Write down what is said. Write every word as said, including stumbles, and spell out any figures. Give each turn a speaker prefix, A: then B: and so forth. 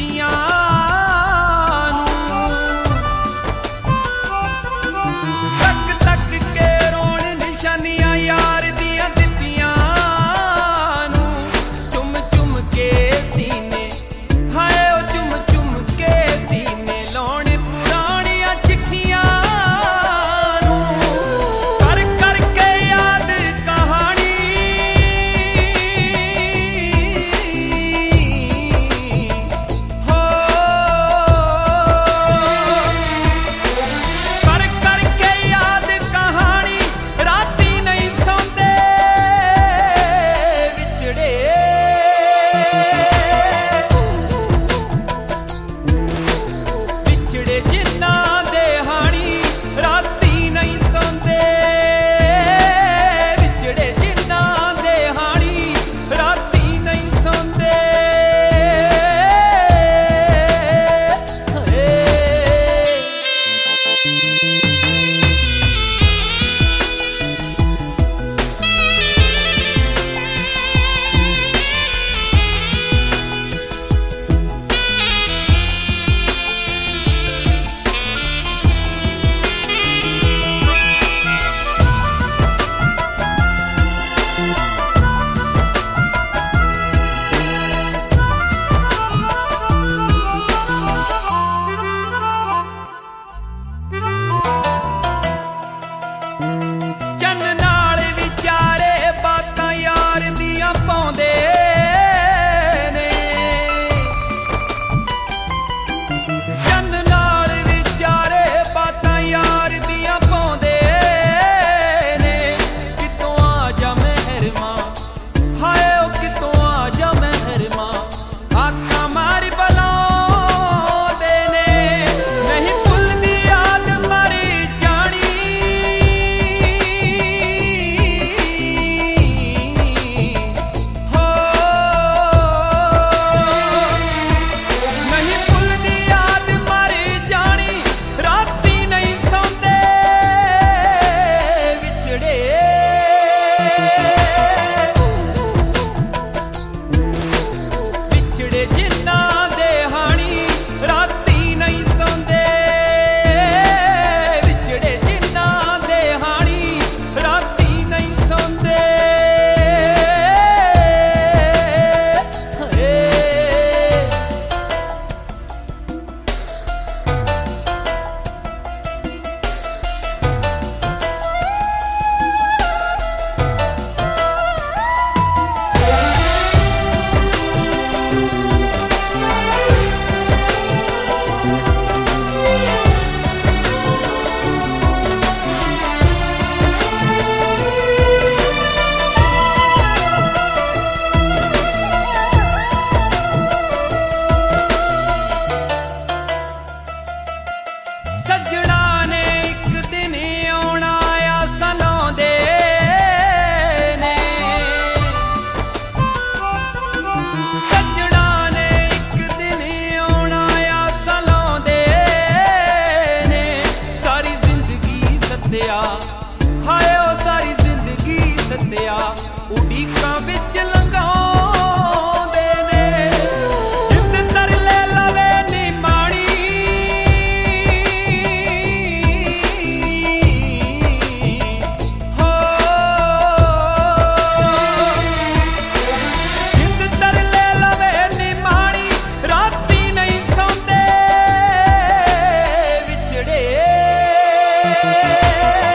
A: ਦਿੱਤੀਆਂ ਤੱਕ ਤੱਕ ਕੇ ਰੋਣ ਨਿਸ਼ਾਨੀਆਂ ਯਾਰ ਦੀਆਂ ਦਿੱਤੀਆਂ ਨੂੰ ਚੁੰਮ ਚੁੰਮ ਕੇ ਸੀਨੇ ਹਾਏ ਉਹ ਚੁੰਮ ਚੁੰਮ ਕੇ ਸੀਨੇ ਲਾਉਣ ਪੁਰਾਣੀਆਂ ਚਿੱਠੀਆਂ ਨੂੰ ਕਰ ਕਰਕੇ ਯਾਦ ਕਹਾਣੀ ਹੋ ਕਰ ਕਰਕੇ ਯਾਦ ਕਹਾਣੀ ਰਾਤੀ ਨਹੀਂ ਸੌਂਦੇ ਵਿਛੜੇ ਵਿਛੜੇ ਜਿਨ੍ਹਾਂ ਦੇ ਹਾਣੀ ਰਾਤੀ ਨਹੀਂ ਸੌਂਦੇ ਵਿਛੜੇ ਜਿਨ੍ਹਾਂ ਦੇ ਹਾਣੀ ਰਾਤੀ ਨਹੀਂ ਸੌਂਦੇ ਹਾਏ ਚੰਨ ਨਾਲ ਵਿਚਾਰੇ ਬਾਤਾਂ ਯਾਰ ਦੀਆਂ ਪਾਉਂਦੇ ਨੇ ਚੰਨ ਨਾਲ ਵਿਚਾਰੇ ਬਾਤਾਂ ਯਾਰ ਦੀਆਂ ਪਾਉਂਦੇ ਨੇ ਕਿਤੋਂ ਆ ਜਾ ਮਹਿਰਮਾ ਹਾਏ ਉਹ ਕਿਤੋਂ ਆ ਜਾ ਮਹਿਰਮਾ ਆਖਾਂ ਮਾਰੀ ਬਲਾਉਂਦੇ ਨੇ ਨਹੀਂ ਭੁੱਲਦੀ ਯਾਦ ਮਾਰੀ ਜਾਣੀ ਹੋ ਨਹੀਂ ਭੁੱਲਦੀ ਯਾਦ ਮਾਰੀ ਜਾਣੀ ਰਾਤੀ ਨਹੀਂ ਸੌਂਦੇ ਵਿਛੜੇ ਵਿਛੜੇ ਜਿਨ੍ਹਾਂ ਦੇ ਹਾਣੀ ਰਾਤੀ ਨਹੀਂ ਸੌਂਦੇ ਵਿਛੜੇ ਜਿਨ੍ਹਾਂ ਦੇ ਹਾਣੀ ਰਾਤੀ ਨਹੀਂ ਸੌਂਦੇ ਹਾਏ ਸੱਜਣਾ ਨੇ ਇੱਕ ਦਿਨ ਆਉਣਾ ਆ ਸਲਾਉਂਦੇ ਨੇ ਸੱਜਣਾ ਨੇ ਇੱਕ ਦਿਨ ਆਉਣਾ ਆ ਸਲਾਉਂਦੇ ਨੇ ਸਾਰੀ ਜ਼ਿੰਦਗੀ ਸੱਤਿਆ ਹਾਏ ਉਹ ਸਾਰੀ ਜ਼ਿੰਦਗੀ ਸੱਤਿਆ ਉਡੀਕਾਂ ਵਿੱਚ ਲੰਘਾਉਂਦੇ ਨੇ ਜਿੰਦ ਤਰਲੇ ਲਵੇ ਨੀ ਮਾਣੀ ਹੋ ਜਿੰਦ ਤਰਲੇ ਲਵੇ ਨੀ ਮਾਣੀ ਰਾਤੀ ਨਹੀਂ ਸੌਂਦੇ ਵਿਛੜੇ